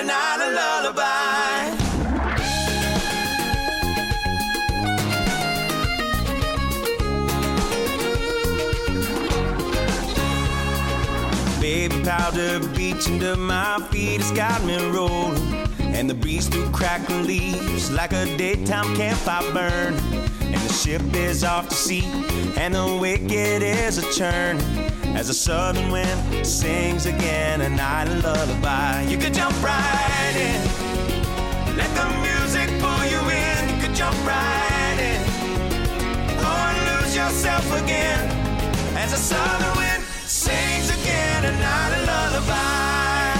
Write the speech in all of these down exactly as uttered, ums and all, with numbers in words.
a night of lullaby. Baby powder beach under my feet has got me rolling, and the breeze through crackling leaves like a daytime campfire burn. And the ship is off to sea, and the wicked is a churn, as the southern wind sings again a night of lullaby. You could jump right in, let the music pull you in. You could jump right in, or lose yourself again, as the southern wind sings again a night of lullaby.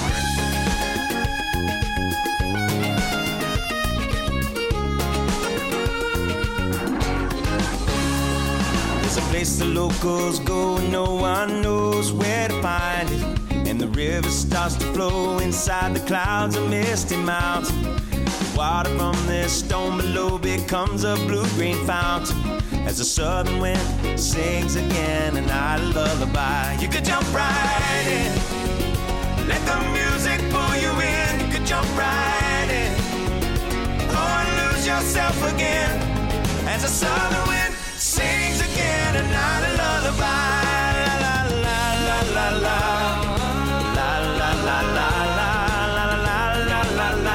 There's a place the locals go and no one knows where to find it, and the river starts to flow inside the clouds of misty mountain. The water from this stone below becomes a blue-green fountain, as the southern wind sings again a night of lullaby. You could jump right in, let the music pull you in. You could jump right in, or lose yourself again, as the southern wind sings again a night of lullaby. La la la la la la la la la la la la la la la.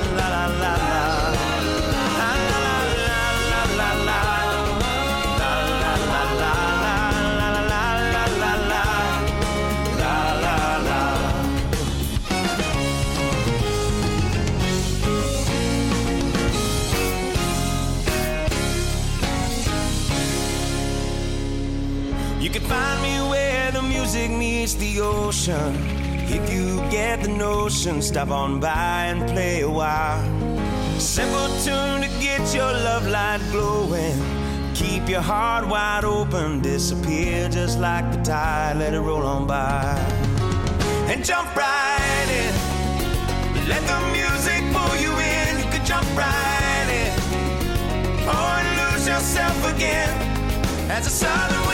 You can find me where the music meets the ocean. If you get the notion, stop on by and play a while. Simple tune to get your love light glowing. Keep your heart wide open, disappear just like the tide, let it roll on by. And jump right in, let the music pull you in. You could jump right in, or lose yourself again, as the southern